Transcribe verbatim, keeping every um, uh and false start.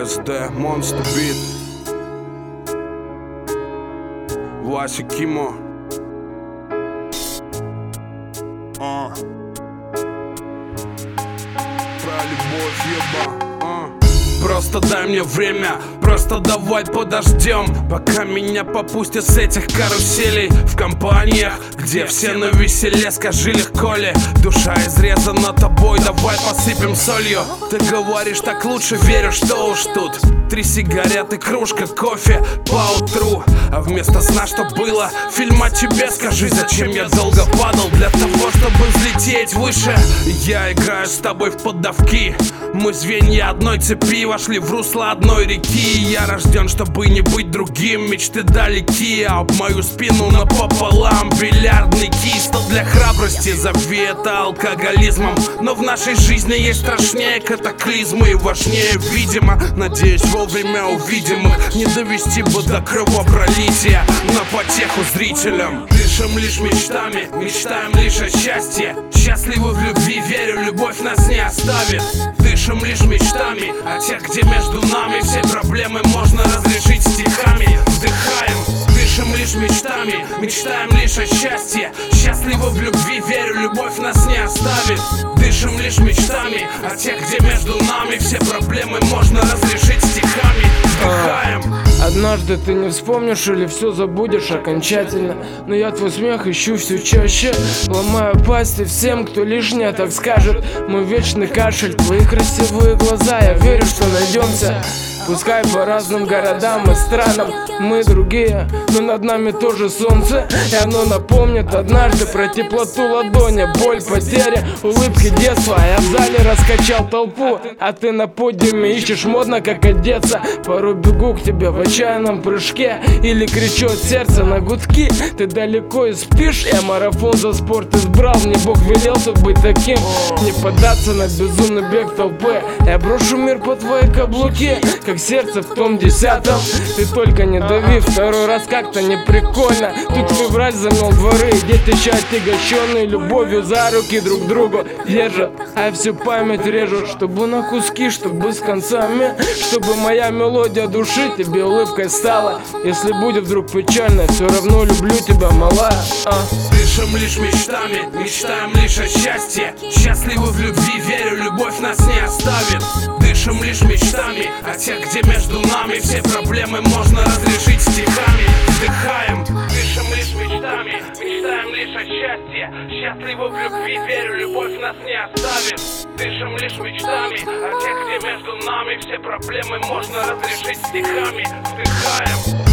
эс дэ, Monster Beat, Вася Кимо. А. Про любовь, еба. А. Просто дай мне время, просто давай подождем, пока меня попустят с этих каруселей. В компаниях, где все навеселе, скажи, легко ли? Душа изрезана тобой, давай посыпем солью. Ты говоришь так лучше, верю, что уж тут. Три сигареты, кружка, кофе поутру. А вместо сна, что было, фильм о тебе. Скажи, зачем я долго падал? Для того, чтобы взлететь выше. Я играю с тобой в поддавки. Мы звенья одной цепи, вошли в русло одной реки. Я рожден, чтобы не быть другим. Мечты далеки, а об мою спину напополам бильярдный кий стал для храбрости. Зови это алкоголизмом, но в нашей жизни есть страшнее катаклизмы и важнее, видимо. Надеюсь, вовремя увидим их, не довести бы до кровопролития на потеху зрителям. Дышим лишь мечтами, мечтаем лишь о счастье. Счастливы в любви, верю, любовь нас не оставит. Дышим лишь мечтами о тех, где между нами все проблемы можно разрешить стихами. Вдыхаем, дышим лишь мечтами, мечтаем лишь о счастье. Счастливы в любви, верю, любовь нас не оставит. Дышим лишь мечтами о тех, где между нами все проблемы можно разрешить стихами. Вдыхаем. Однажды ты не вспомнишь или все забудешь окончательно, но я твой смех ищу все чаще. Ломаю пасти всем, кто лишнее так скажет. Мой вечный кашель, твои красивые глаза, я верю, что найдемся. Пускай по разным городам и странам мы другие, но над нами тоже солнце. И оно напомнит однажды про теплоту ладони, боль, потеря, улыбки детства. Я в зале раскачал толпу, а ты на подиуме ищешь модно, как одеться. Порой бегу к тебе в отчаянном прыжке или кричу от сердца на гудки. Ты далеко и спишь, я марафон за спорт избрал. Мне Бог велел тут быть таким, не поддаться на безумный бег толпы. Я брошу мир по твои каблуки, как сердце в том десятом. Ты только не дави, второй раз как-то не прикольно. Тут февраль замел дворы, дети еще отягощенные любовью за руки друг другу держат, а всю память режут, чтобы на куски, чтобы с концами, чтобы моя мелодия души тебе улыбкой стала. Если будет вдруг печально, все равно люблю тебя, малая. а. Дышим лишь мечтами, мечтаем лишь о счастье. Счастливы в любви, верю, любовь нас не оставит. Дышим лишь мечтами о тех, где между нами все проблемы можно разрешить стихами. Вдыхаем, дышим лишь мечтами, мечтаем лишь о счастье. Счастливы в любви, верю, любовь нас не оставит. Дышим лишь мечтами о тех, где между нами все проблемы можно разрешить стихами. Вдыхаем.